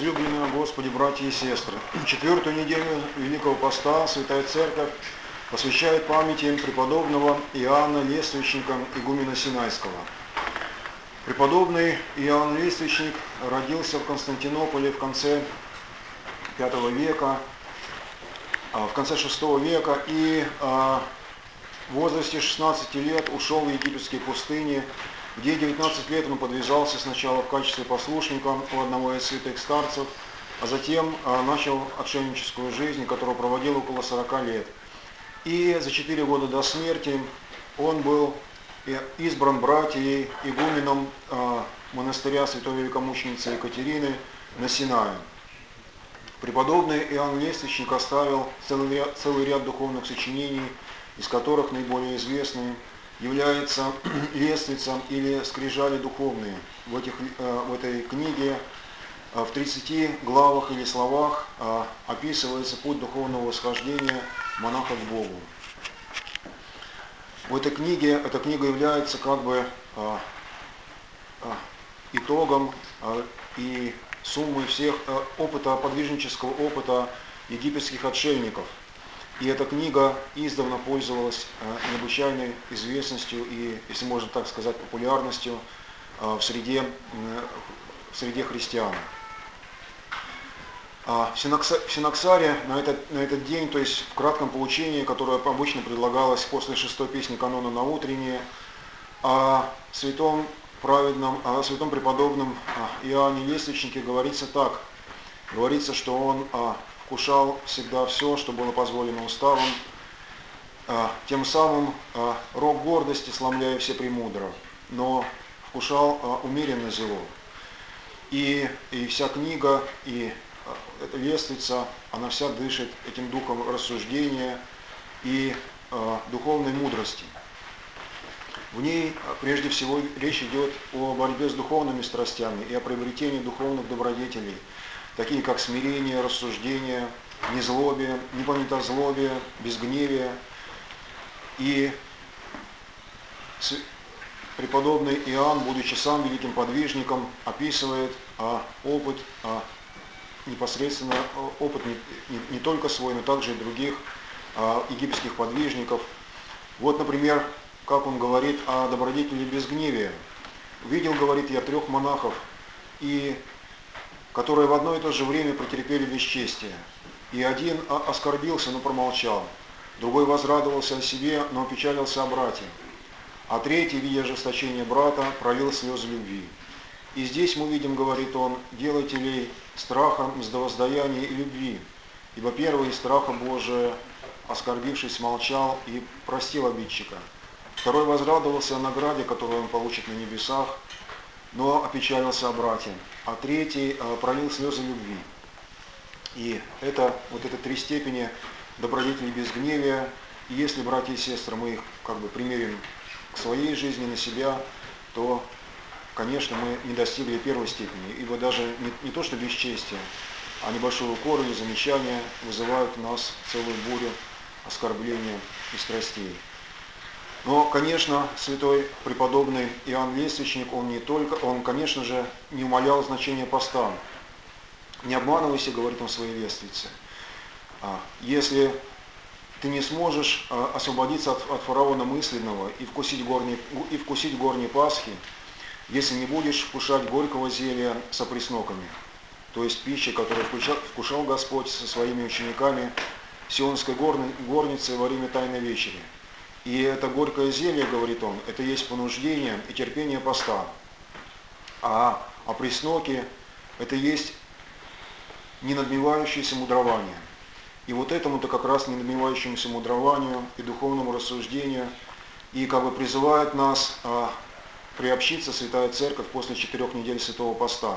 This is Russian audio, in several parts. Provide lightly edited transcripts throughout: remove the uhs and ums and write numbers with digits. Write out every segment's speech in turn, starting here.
Возлюбленные Господи, братья и сестры, четвертую неделю Великого Поста Святая Церковь посвящает памяти преподобного Иоанна Лествичника, игумена Синайского. Преподобный Иоанн Лествичник родился в Константинополе в конце V века, в конце VI века и в возрасте 16 лет ушел в египетские пустыни, где 19 лет он подвязался сначала в качестве послушника у одного из святых старцев, а затем начал отшельническую жизнь, которую проводил около 40 лет. И за 4 года до смерти он был избран братьей игуменом монастыря святой великомученицы Екатерины на Синае. Преподобный Иоанн Лествичник оставил целый ряд духовных сочинений, из которых наиболее известные является «Лествица» или «Скрижали духовные». В этой книге в 30 главах или словах описывается путь духовного восхождения монаха к Богу. В этой книге, эта книга является как бы итогом и суммой всех подвижнического опыта египетских отшельников. И эта книга издавна пользовалась необычайной известностью и, если можно так сказать, популярностью в среде христиан. В Синоксаре на этот день, то есть в кратком поучении, которое обычно предлагалось после 6-й песни канона на утреннее, о святом преподобном Иоанне Лествичнике говорится так. Говорится, что он вкушал всегда все, что было позволено уставом, тем самым рог гордости, сломляя все премудро, но вкушал умеренно зело. И вся книга, и эта лествица, она вся дышит этим духом рассуждения и духовной мудрости. В ней, прежде всего, речь идет о борьбе с духовными страстями и о приобретении духовных добродетелей, такие как смирение, рассуждение, незлобие, непонятозлобие, безгневие. И преподобный Иоанн, будучи сам великим подвижником, описывает опыт, непосредственно опыт не только свой, но также и других египетских подвижников. Вот, например, как он говорит о добродетели безгневия. «Видел, — говорит, — я 3 монахов, которые в одно и то же время претерпели бесчестие. И один оскорбился, но промолчал, другой возрадовался о себе, но опечалился о брате, а третий, видя ожесточение брата, пролил слезы любви. И здесь мы видим, — говорит он, — делателей страха, мздовоздаяния и любви, ибо первый из страха Божия, оскорбившись, молчал и простил обидчика. Второй возрадовался о награде, которую он получит на небесах, но опечалился о брате, а третий пролил слезы любви». И это 3 степени добродетели безгневия. И если, братья и сестры, мы их как бы примерим к своей жизни, на себя, то, конечно, мы не достигли 1-й степени, ибо даже не то, что бесчестие, а небольшой укор или замечание вызывают у нас целую бурю оскорбления и страстей. Но, конечно, святой преподобный Иоанн Лествичник, он, конечно же, не умалял значения поста. «Не обманывайся, — говорит он в своей лествице, — если ты не сможешь освободиться от фараона мысленного и вкусить горней Пасхи, если не будешь вкушать горького зелья с опресноками», то есть пищи, которую вкушал Господь со своими учениками в Сионской горнице во время Тайной вечери. И это горькое зелье, говорит он, это есть понуждение и терпение поста. А опресноки – это есть ненадмевающееся мудрование. И вот этому-то как раз ненадмевающемуся мудрованию и духовному рассуждению и как бы призывает нас приобщиться Святая Церковь после 4 недель Святого Поста.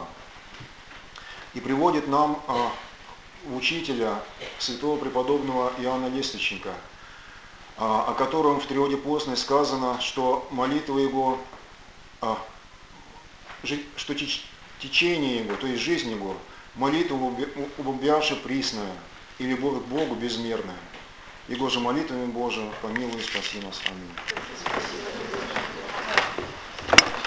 И приводит нам учителя, святого преподобного Иоанна Лествичника, о котором в Триоде постной сказано, что молитва его, что течение его, то есть жизнь его, молитва убавляше присная, и любовь к Богу безмерная. Его же молитвами Божия помилуй и спаси нас. Аминь.